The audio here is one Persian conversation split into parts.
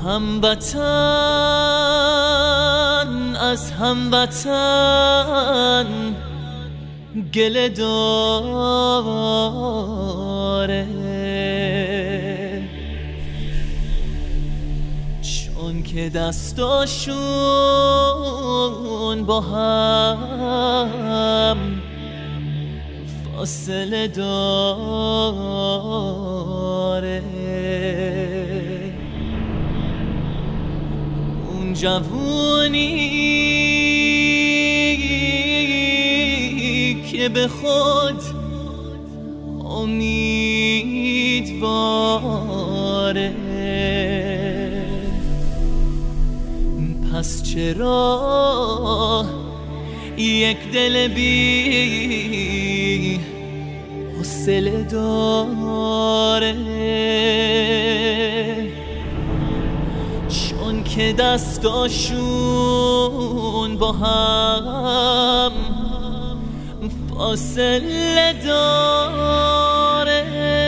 هموطن از هموطن گله داره، چون که دستاشون با هم فاصله داره. اون جوونی که به خود امیدواره، پس چرا یک دل بی حوصله داره؟ چون که دستاشون با هم فاصله داره.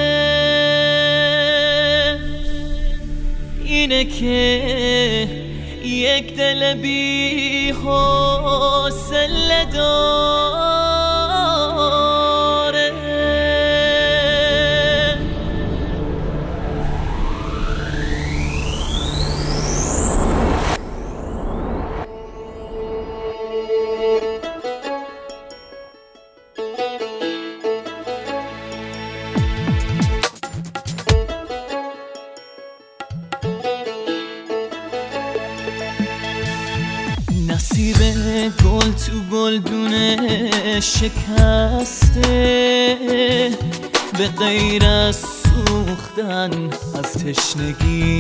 اینه که یک دل بی حوصله داره. نصیب گل تو گلدونه شکسته، به غیر از سوختن از تشنگی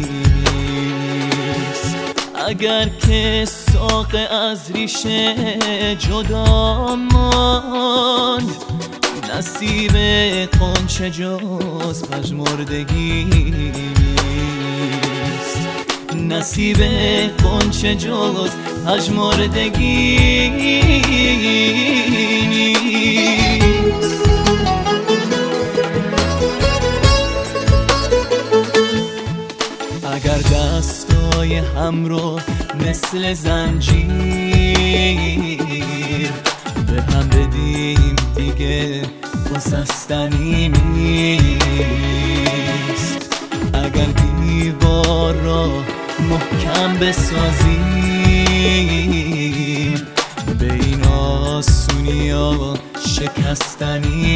نیست. اگر که ساق از ریشه جدا ماند، نصیب غنچه جز پژمردگی نیست. نصیب غنچه جز پژمردگی نیست. اگر دستای هم رو مثل زنجیر به هم بدیم، دیگه گسستنی نیست. اگر دیوار را محکم بسازیم، به این آسونیا شکستنی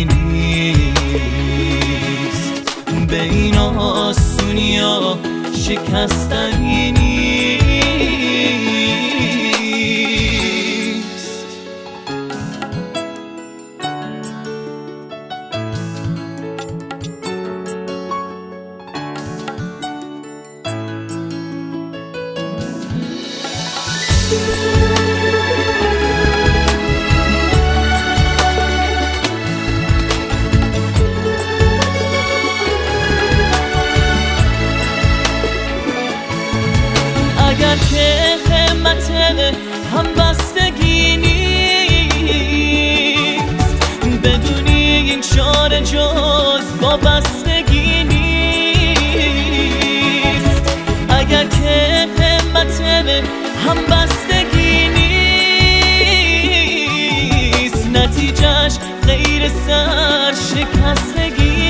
نیست. به این آسونیا شکستنی نیست. اگر که همت همبستگی نیست، بدونی این چاره جز وابستگی نیست. اگر که همت همبستگی نیست، نتیجهش غیر سرشکستگی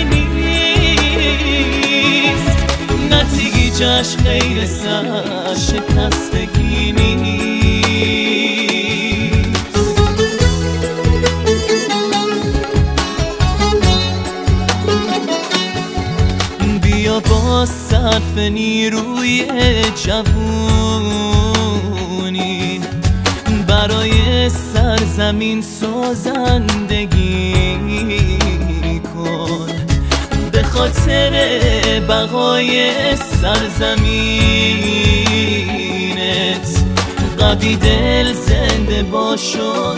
نیست. نتیجهش غیر سرشکستگی نیست. بیا با صرف نیروی جوونی برای سرزمین سازندگی کن. به خاطر بقای سرزمینت قوی دل زنده باش و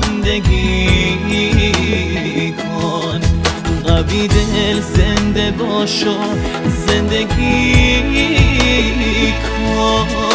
زندگی کن. قوی دل زنده باش و زندگی کن.